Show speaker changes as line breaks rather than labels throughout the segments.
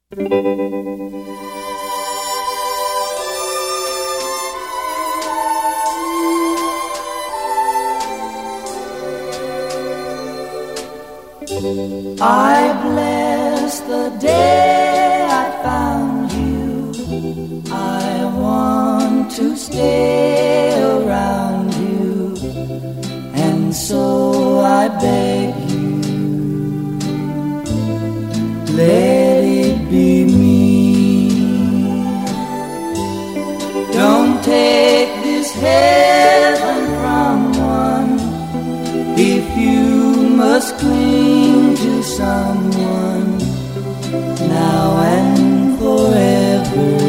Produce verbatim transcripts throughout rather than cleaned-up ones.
I bless the day I found you. I want to stay around you, and so I beg you, let it be me. Don't take this heaven from one if you must cling to someone now and forever.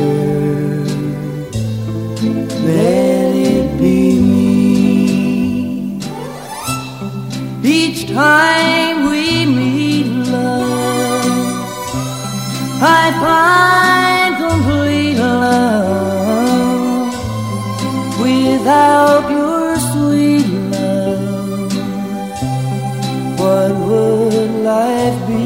Let it be me. Each time we meet, love, I find complete love without your sweet love. What would life be?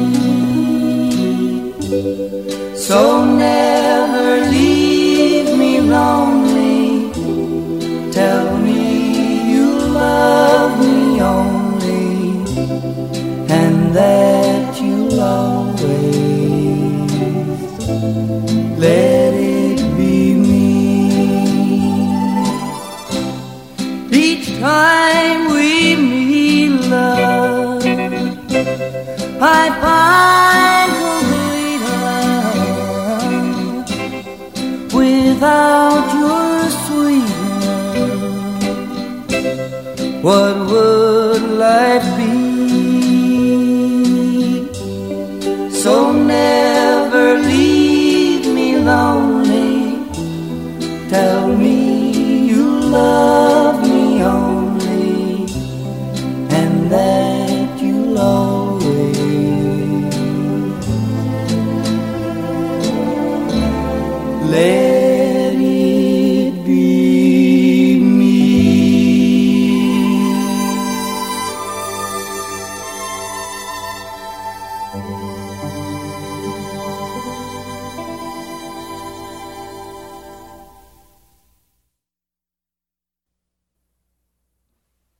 So never leave me lonely. Tell me you love me only, and that you'll always let it be me. Each time we meet, love, I find complete love without your sweet love. What would life be? So never leave me lonely. Tell me you love me only, and that you'll always let it be me.